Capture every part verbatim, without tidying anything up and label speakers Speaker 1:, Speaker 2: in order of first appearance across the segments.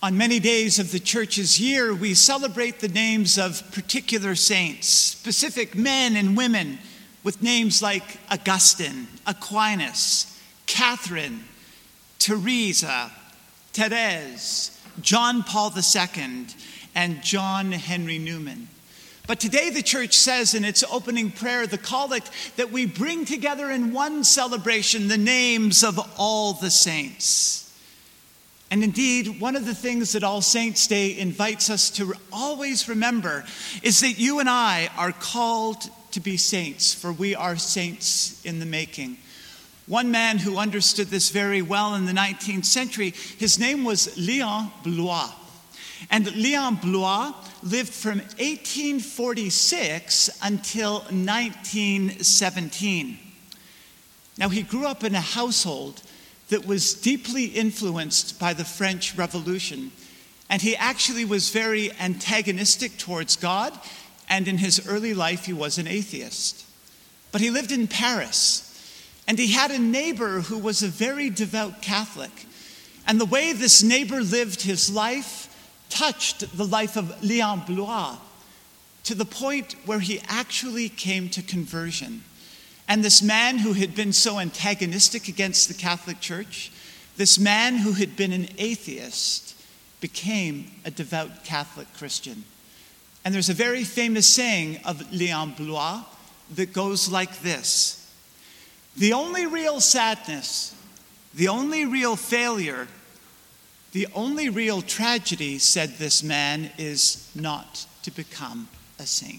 Speaker 1: On many days of the church's year, we celebrate the names of particular saints, specific men and women with names like Augustine, Aquinas, Catherine, Teresa, Therese, John Paul the Second, and John Henry Newman. But today the church says in its opening prayer, the collect, that we bring together in one celebration the names of all the saints. And indeed, one of the things that All Saints' Day invites us to always remember is that you and I are called to be saints, for we are saints in the making. One man who understood this very well in the nineteenth century, his name was Léon Bloy. And Léon Bloy lived from eighteen forty-six until nineteen seventeen. Now, he grew up in a household that was deeply influenced by the French Revolution. And he actually was very antagonistic towards God, and in his early life he was an atheist. But he lived in Paris, and he had a neighbor who was a very devout Catholic. And the way this neighbor lived his life touched the life of Léon Bloy to the point where he actually came to conversion. And this man who had been so antagonistic against the Catholic Church, this man who had been an atheist, became a devout Catholic Christian. And there's a very famous saying of Léon Bloy that goes like this: the only real sadness, the only real failure, the only real tragedy, said this man, is not to become a saint.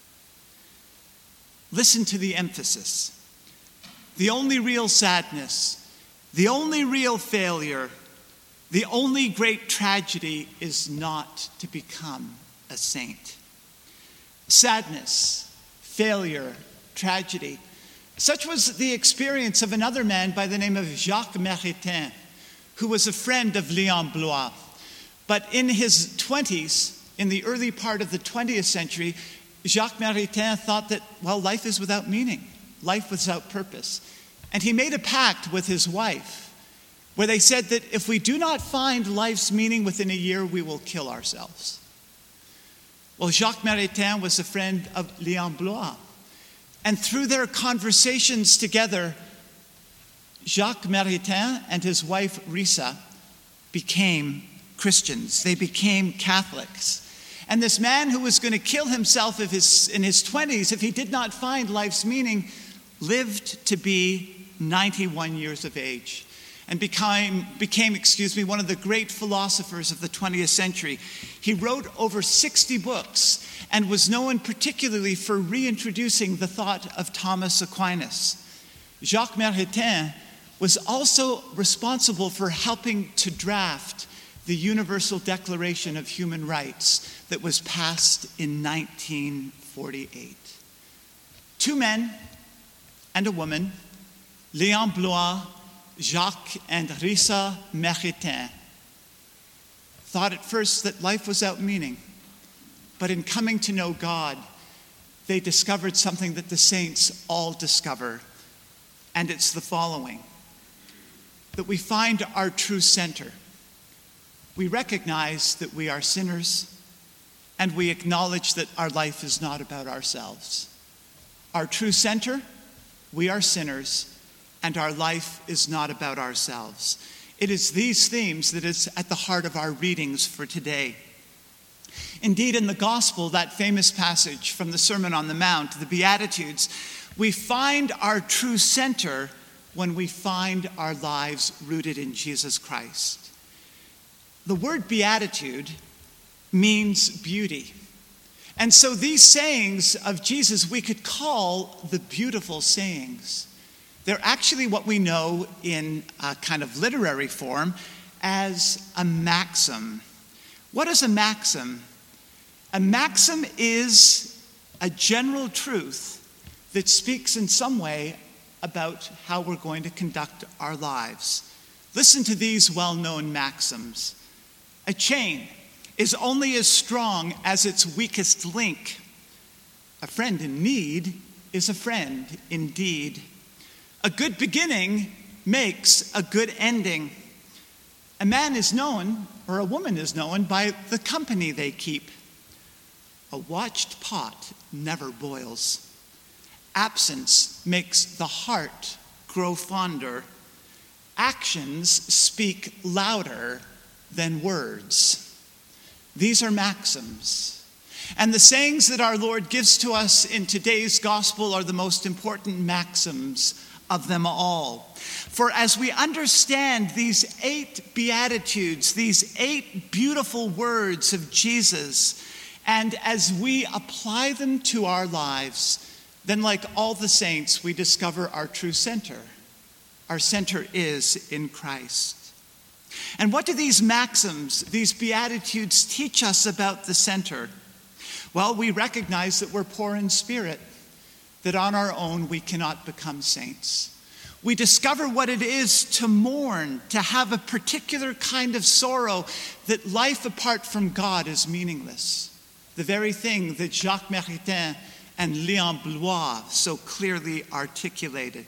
Speaker 1: Listen to the emphasis. The only real sadness, the only real failure, the only great tragedy is not to become a saint. Sadness, failure, tragedy. Such was the experience of another man by the name of Jacques Maritain, who was a friend of Léon Bloy. But in his twenties, in the early part of the twentieth century, Jacques Maritain thought that, well, life is without meaning, life without purpose. And he made a pact with his wife where they said that if we do not find life's meaning within a year, we will kill ourselves. Well, Jacques Maritain was a friend of Léon Bloy. And through their conversations together, Jacques Maritain and his wife Risa became Christians. They became Catholics. And this man who was going to kill himself if his, in his twenties if he did not find life's meaning lived to be ninety-one years of age and became, became, excuse me, one of the great philosophers of the twentieth century. He wrote over sixty books and was known particularly for reintroducing the thought of Thomas Aquinas. Jacques Maritain was also responsible for helping to draft the Universal Declaration of Human Rights that was passed in nineteen forty-eight. Two men and a woman, Léon Bloy, Jacques and Risa Maritain, thought at first that life was without meaning. But in coming to know God, they discovered something that the saints all discover. And it's the following: that we find our true center. We recognize that we are sinners, and we acknowledge that our life is not about ourselves. Our true center, we are sinners, and our life is not about ourselves. It is these themes that is at the heart of our readings for today. Indeed, in the gospel, that famous passage from the Sermon on the Mount, the Beatitudes, we find our true center when we find our lives rooted in Jesus Christ. The word beatitude means beauty. And so these sayings of Jesus we could call the beautiful sayings. They're actually what we know in a kind of literary form as a maxim. What is a maxim? A maxim is a general truth that speaks in some way about how we're going to conduct our lives. Listen to these well-known maxims. A chain is only as strong as its weakest link. A friend in need is a friend indeed. A good beginning makes a good ending. A man is known or a woman is known by the company they keep. A watched pot never boils. Absence makes the heart grow fonder. Actions speak louder than words. These are maxims. And the sayings that our Lord gives to us in today's gospel are the most important maxims of them all. For as we understand these eight beatitudes, these eight beautiful words of Jesus, and as we apply them to our lives, then like all the saints, we discover our true center. Our center is in Christ. And what do these maxims, these beatitudes teach us about the center? Well, we recognize that we're poor in spirit, that on our own we cannot become saints. We discover what it is to mourn, to have a particular kind of sorrow, that life apart from God is meaningless. The very thing that Jacques Maritain and Léon Bloy so clearly articulated.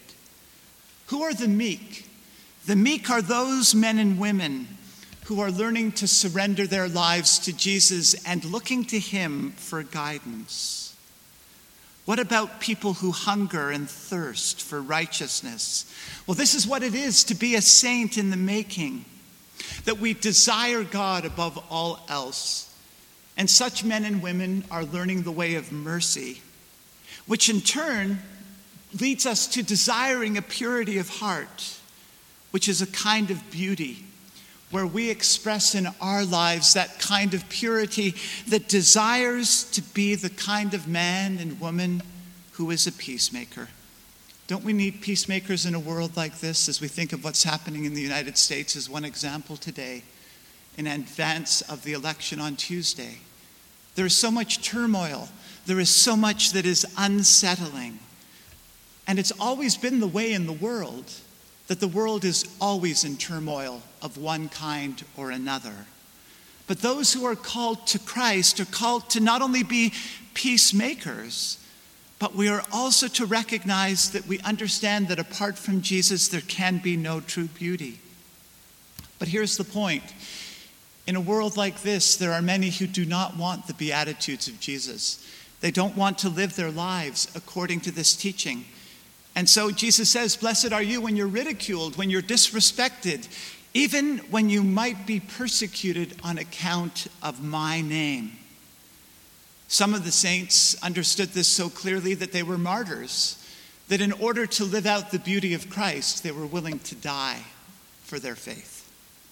Speaker 1: Who are the meek? The meek are those men and women who are learning to surrender their lives to Jesus and looking to him for guidance. What about people who hunger and thirst for righteousness? Well, this is what it is to be a saint in the making, that we desire God above all else. And such men and women are learning the way of mercy, which in turn leads us to desiring a purity of heart, which is a kind of beauty, where we express in our lives that kind of purity that desires to be the kind of man and woman who is a peacemaker. Don't we need peacemakers in a world like this, as we think of what's happening in the United States as one example today, in advance of the election on Tuesday? There is so much turmoil. There is so much that is unsettling. And it's always been the way in the world, that the world is always in turmoil of one kind or another. But those who are called to Christ are called to not only be peacemakers, but we are also to recognize that we understand that apart from Jesus, there can be no true beauty. But here's the point. In a world like this, there are many who do not want the beatitudes of Jesus. They don't want to live their lives according to this teaching. And so Jesus says, blessed are you when you're ridiculed, when you're disrespected, even when you might be persecuted on account of my name. Some of the saints understood this so clearly that they were martyrs, that in order to live out the beauty of Christ, they were willing to die for their faith.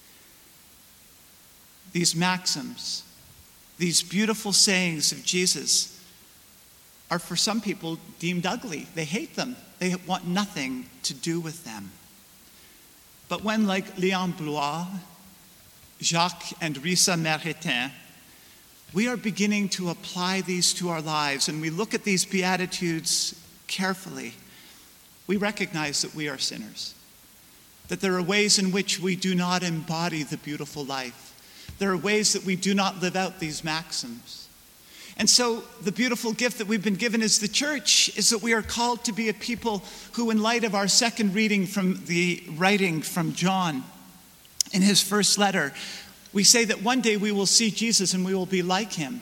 Speaker 1: These maxims, these beautiful sayings of Jesus, are for some people deemed ugly. They hate them. They want nothing to do with them. But when, like Léon Bloy, Jacques and Risa Maritain, we are beginning to apply these to our lives, and we look at these beatitudes carefully, we recognize that we are sinners, that there are ways in which we do not embody the beautiful life. There are ways that we do not live out these maxims. And so the beautiful gift that we've been given as the church is that we are called to be a people who, in light of our second reading from the writing from John in his first letter, we say that one day we will see Jesus and we will be like him.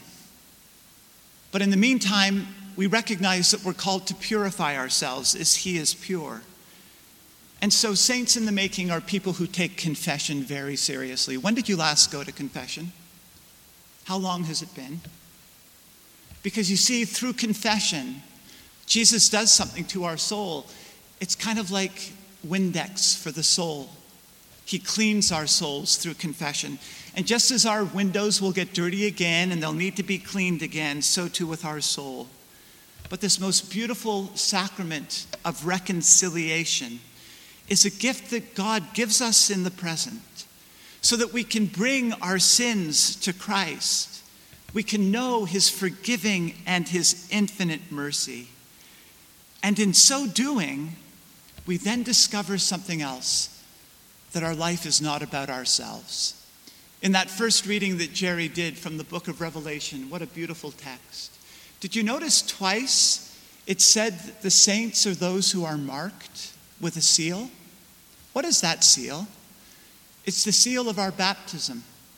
Speaker 1: But in the meantime, we recognize that we're called to purify ourselves as he is pure. And so saints in the making are people who take confession very seriously. When did you last go to confession? How long has it been? Because you see, through confession, Jesus does something to our soul. It's kind of like Windex for the soul. He cleans our souls through confession. And just as our windows will get dirty again and they'll need to be cleaned again, so too with our soul. But this most beautiful sacrament of reconciliation is a gift that God gives us in the present, so that we can bring our sins to Christ. We can know his forgiving and his infinite mercy. And in so doing, we then discover something else, that our life is not about ourselves. In that first reading that Jerry did from the book of Revelation, what a beautiful text. Did you notice twice it said that the saints are those who are marked with a seal? What is that seal? It's the seal of our baptism.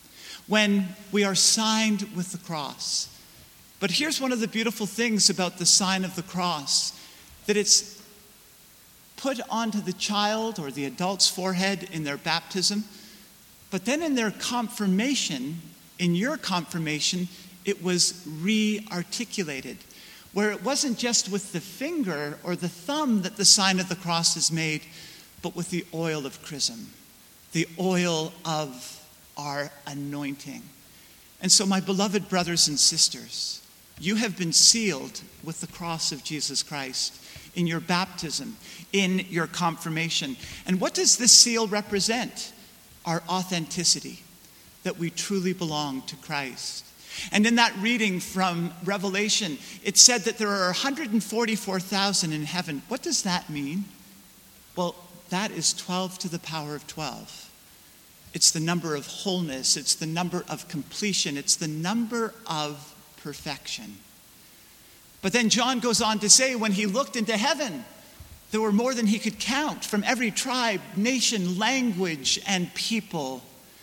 Speaker 1: when we are signed with the cross. But here's one of the beautiful things about the sign of the cross, that it's put onto the child or the adult's forehead in their baptism, but then in their confirmation, in your confirmation, it was re-articulated, where it wasn't just with the finger or the thumb that the sign of the cross is made, but with the oil of chrism, the oil of our anointing. And so, my beloved brothers and sisters, you have been sealed with the cross of Jesus Christ in your baptism, in your confirmation. And what does this seal represent? Our authenticity, that we truly belong to Christ. And in that reading from Revelation, it said that there are one hundred forty-four thousand in heaven. What does that mean? Well, that is twelve to the power of twelve. It's the number of wholeness. It's the number of completion. It's the number of perfection. But then John goes on to say, when he looked into heaven, there were more than he could count from every tribe, nation, language, and people.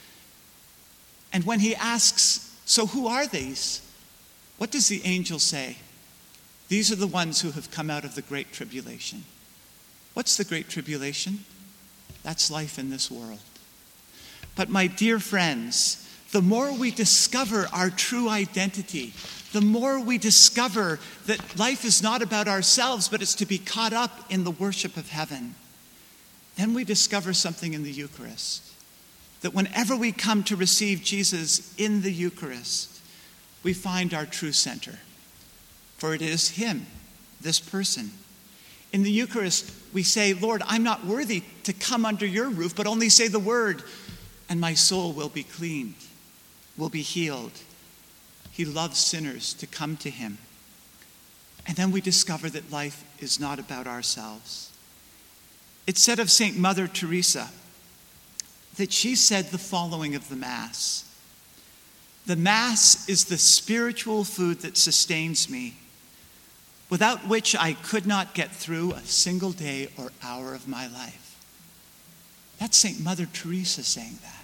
Speaker 1: And when he asks, so who are these? What does the angel say? These are the ones who have come out of the great tribulation. What's the great tribulation? That's life in this world. But my dear friends, the more we discover our true identity, the more we discover that life is not about ourselves, but it's to be caught up in the worship of heaven, then we discover something in the Eucharist. That whenever we come to receive Jesus in the Eucharist, we find our true center. For it is him, this person. In the Eucharist, we say, Lord, I'm not worthy to come under your roof, but only say the word, and my soul will be cleaned, will be healed. He loves sinners to come to him. And then we discover that life is not about ourselves. It's said of Saint Mother Teresa that she said the following of the Mass. The Mass is the spiritual food that sustains me, without which I could not get through a single day or hour of my life. That's Saint Mother Teresa saying that.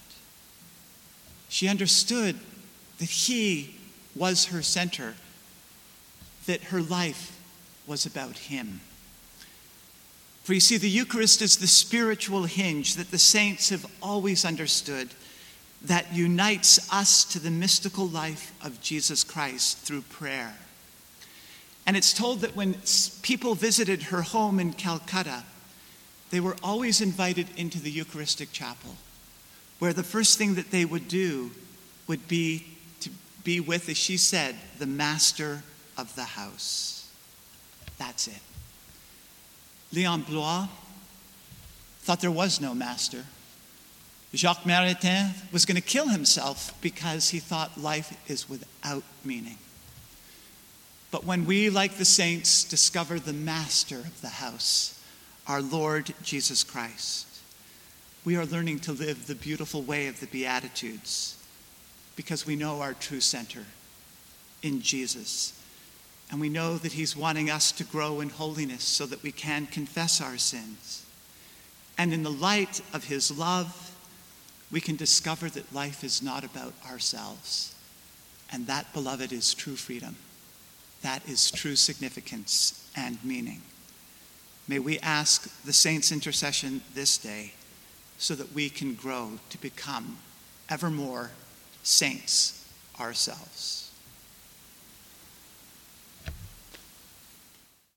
Speaker 1: She understood that he was her center, that her life was about him. For you see, the Eucharist is the spiritual hinge that the saints have always understood, that unites us to the mystical life of Jesus Christ through prayer. And it's told that when people visited her home in Calcutta, they were always invited into the Eucharistic chapel, where the first thing that they would do would be to be with, as she said, the master of the house. That's it. Leon Blois thought there was no master. Jacques Maritain was going to kill himself because he thought life is without meaning. But when we, like the saints, discover the master of the house, our Lord Jesus Christ, we are learning to live the beautiful way of the Beatitudes because we know our true center in Jesus. And we know that he's wanting us to grow in holiness so that we can confess our sins. And in the light of his love, we can discover that life is not about ourselves. And that, beloved, is true freedom. That is true significance and meaning. May we ask the saints' intercession this day so that we can grow to become ever more saints ourselves.